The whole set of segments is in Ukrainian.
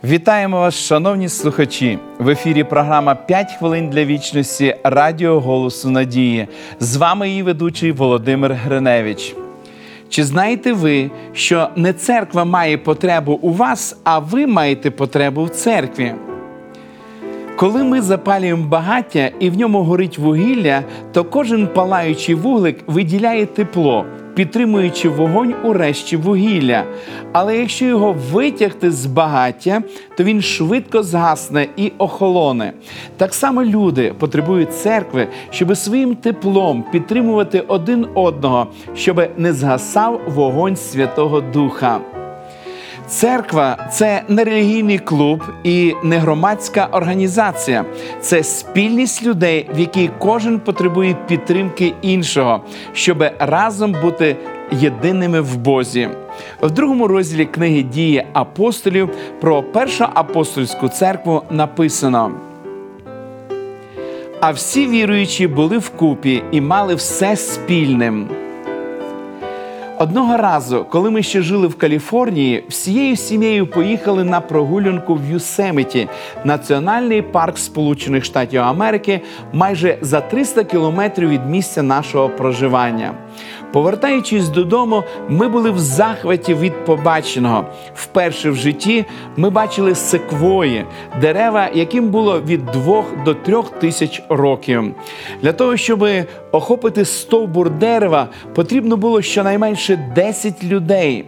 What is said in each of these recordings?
Вітаємо вас, шановні слухачі! В ефірі програма «5 хвилин для вічності» Радіо Голосу Надії. З вами її ведучий Володимир Гриневич. Чи знаєте ви, що не церква має потребу у вас, а ви маєте потребу в церкві? Коли ми запалюємо багаття і в ньому горить вугілля, то кожен палаючий вуглик виділяє тепло, підтримуючи вогонь у решті вугілля. Але якщо його витягти з багаття, то він швидко згасне і охолоне. Так само люди потребують церкви, щоб своїм теплом підтримувати один одного, щоб не згасав вогонь Святого Духа. Церква – це не релігійний клуб і не громадська організація. Це спільність людей, в якій кожен потребує підтримки іншого, щоб разом бути єдиними в Бозі. В 2 розділі книги «Дії апостолів» про Першу апостольську церкву написано: «А всі віруючі були вкупі і мали все спільним». Одного разу, коли ми ще жили в Каліфорнії, всією сім'єю поїхали на прогулянку в Йосеміті, національний парк Сполучених Штатів Америки, майже за 300 кілометрів від місця нашого проживання. Повертаючись додому, ми були в захваті від побаченого. Вперше в житті ми бачили секвої, дерева, яким було від 2 до 3 тисяч років. Для того, щоб охопити стовбур дерева, потрібно було щонайменше 10 людей.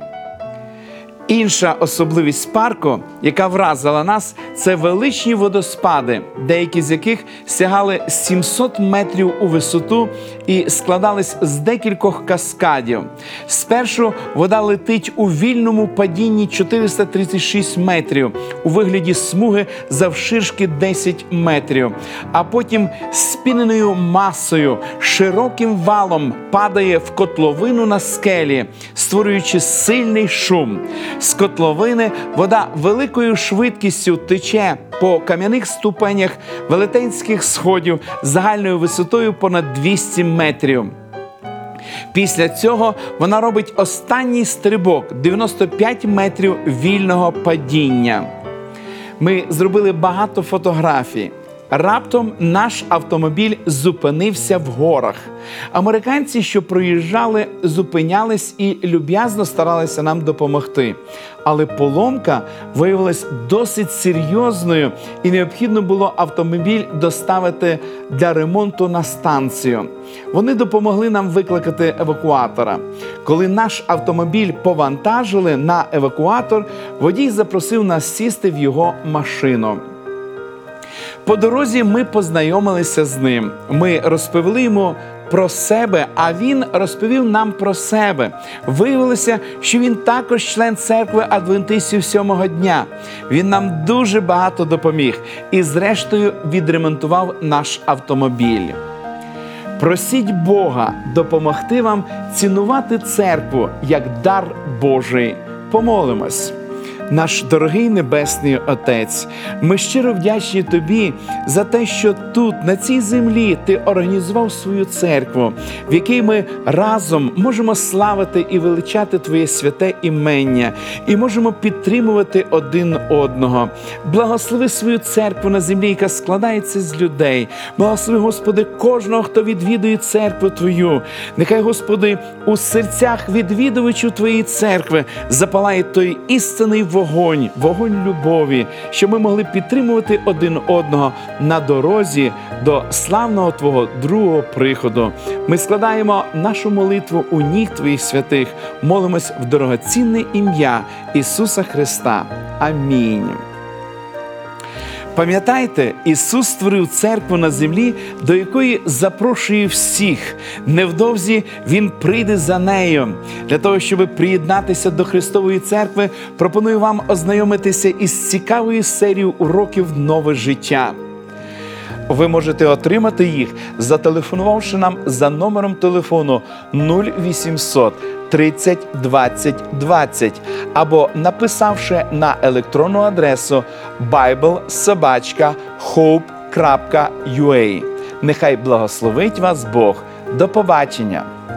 Інша особливість парку, яка вразила нас, це величні водоспади, деякі з яких сягали 700 метрів у висоту і складались з декількох каскадів. Спершу вода летить у вільному падінні 436 метрів, у вигляді смуги завширшки 10 метрів, а потім спіненою масою, широким валом падає в котловину на скелі, створюючи сильний шум. З котловини вода великою швидкістю тече по кам'яних ступенях велетенських сходів загальною висотою понад 200 метрів. Після цього вона робить останній стрибок – 95 метрів вільного падіння. Ми зробили багато фотографій. Раптом наш автомобіль зупинився в горах. Американці, що проїжджали, зупинялись і люб'язно старалися нам допомогти. Але поломка виявилась досить серйозною і необхідно було автомобіль доставити для ремонту на станцію. Вони допомогли нам викликати евакуатора. Коли наш автомобіль повантажили на евакуатор, водій запросив нас сісти в його машину. По дорозі ми познайомилися з ним. Ми розповіли йому про себе, а він розповів нам про себе. Виявилося, що він також член церкви адвентистів 7-го дня. Він нам дуже багато допоміг і, зрештою, відремонтував наш автомобіль. Просіть Бога допомогти вам цінувати церкву як дар Божий. Помолимось. Наш дорогий Небесний Отець, ми щиро вдячні Тобі за те, що тут, на цій землі, Ти організував свою церкву, в якій ми разом можемо славити і величати Твоє святе імення, і можемо підтримувати один одного. Благослови свою церкву на землі, яка складається з людей. Благослови, Господи, кожного, хто відвідує церкву Твою. Нехай, Господи, у серцях відвідувачів Твоєї церкви запалає той істинний вогонь любові, щоб ми могли підтримувати один одного на дорозі до славного Твого другого приходу. Ми складаємо нашу молитву у ніг Твоїх святих, молимось в дорогоцінне ім'я Ісуса Христа. Амінь. Пам'ятайте, Ісус створив церкву на землі, до якої запрошує всіх. Невдовзі Він прийде за нею. Для того, щоб приєднатися до Христової церкви, пропоную вам ознайомитися із цікавою серією уроків «Нове життя». Ви можете отримати їх, зателефонувавши нам за номером телефону 0800 30 20 20 або написавши на електронну адресу bible@hope.ua. Нехай благословить вас Бог. До побачення!